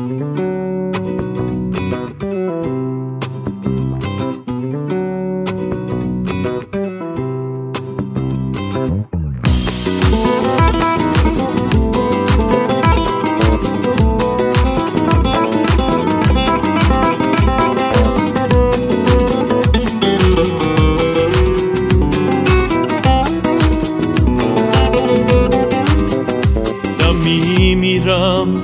نمیمیرم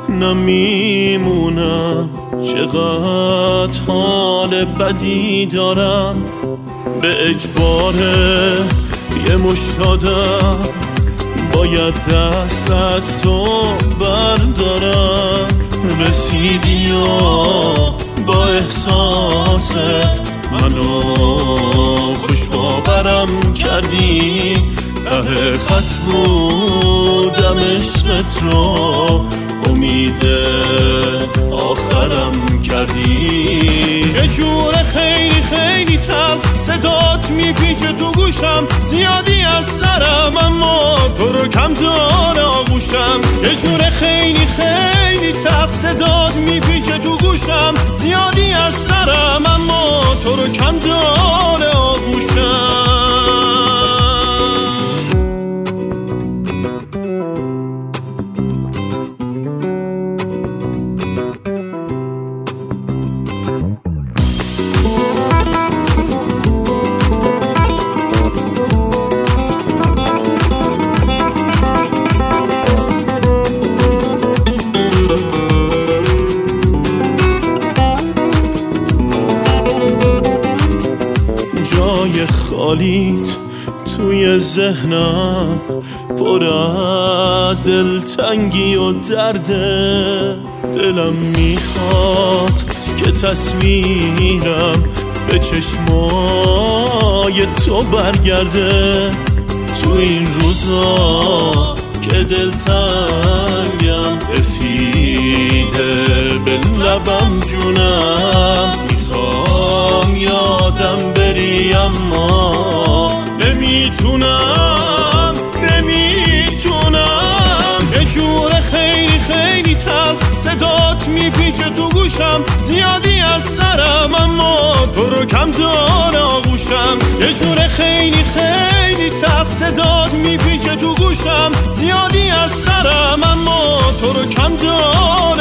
نمیمونم، چقدر حال بدی دارم، به اجبار یه مشتادم باید دست از تو بردارم. رسیدی و با احساست منو خوش باورم کردی، ته خط بودم عشقت رو امید آخرم کردی. یه جور خیلی خیلی تلخ صدات میپیچه تو گوشم، زیادی از سرم اما تو رو کم داره آغوشم. یه جور خیلی خیلی تلخ صدات میپیچه تو گوشم، زیادی از سرم اما تو رو کم داره آغوشم. جای خالیت توی ذهنم پر از دلتنگی و درده، دلم میخواد که تصویرم به چشمای تو برگرده. تو این روزا که دلتنگم رسیده به لبم جونم، میخوام یادم بری اما نمیتونم. یه جور خیلی خیلی تلخ صدات میپیچه تو گوشم، زیادی از سرم اما تو رو کم داره آغوشم. یه جور خیلی خیلی تلخ صدات میپیچه تو گوشم، زیادی از سرم اما تو رو کم داره